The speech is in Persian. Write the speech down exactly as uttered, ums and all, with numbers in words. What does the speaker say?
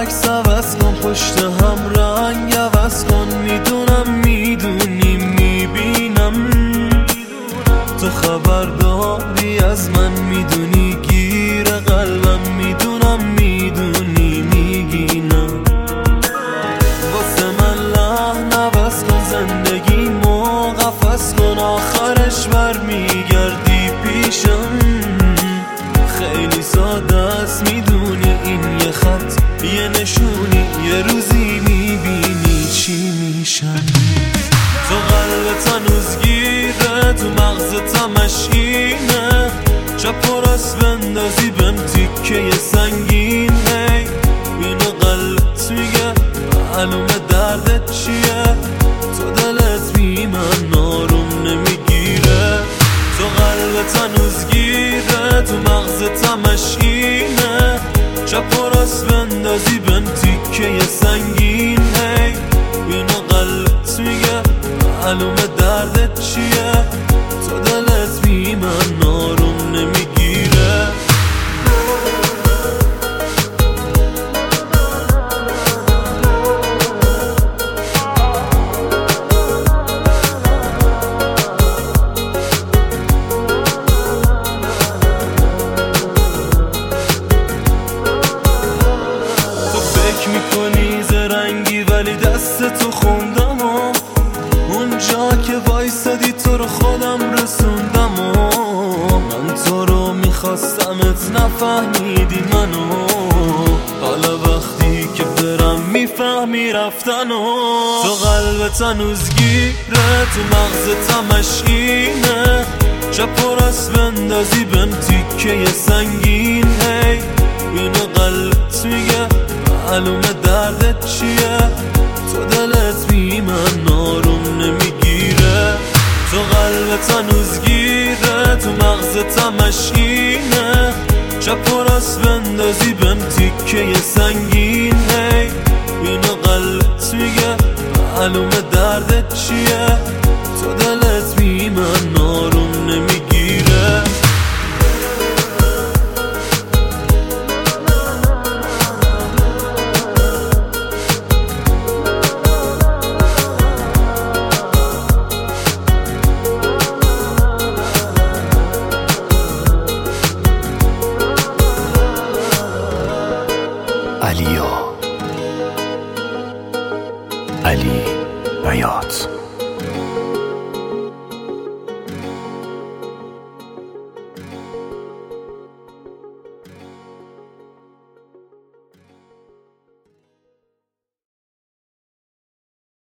عکس عوض کن، پشت هم رنگ عوض کن. میدونم میدونی میبینم تو خبرداری از من، میدونی گیر قلبم، میدونم میدونی میگینم. واسه من لحن عوض کن، زندگیمو قفس کن. آخرش برمیگردی پیشم، خیلی ساده است میدونی. این یه خط یه نشونی، یه روزی میبینی چی میشم. تو قلبت هنوز گیره، تو مغزت مشینه. چپ و راست بندازی بهم تیکه سنگین. هی اینو قلبت میگه، معلومه دردت چیه. تو دلت بی من آروم نمیگیره. تو قلبت هنوز گیره، تو مغزت مشینه. چپ و راست بندازی بهم تیکه سنگین. هی اینو قلبت میگه، معلومه دردت چیه. تو دلت بی من آروم نمیگیره. تو فکر میکنی زرنگی ولی دست تو خوندم و اونجا که وایسادی تو رو خودم رسوندم. و من تو رو میخواستمت نفهمیدی منو. حالا وقتی که برم میفهمی رفتن. و تو قلبت هنوز گیره، تو مغزت مشینه. چپ و راست بندازی بهم تیکه سنگین. هی اینو قلبت میگه، معلومه دردت چیه. تو دلت بی من آروم نمیگیره. تو قلبت هنوز گیره، تو مغزت مشینه. چپ و راست بندازی بهم تیکه سنگین. هی اینو قلبت میگه، معلومه دردت چیه. تو دلت بی من آروم نمیگیره. علیا، علی بیات.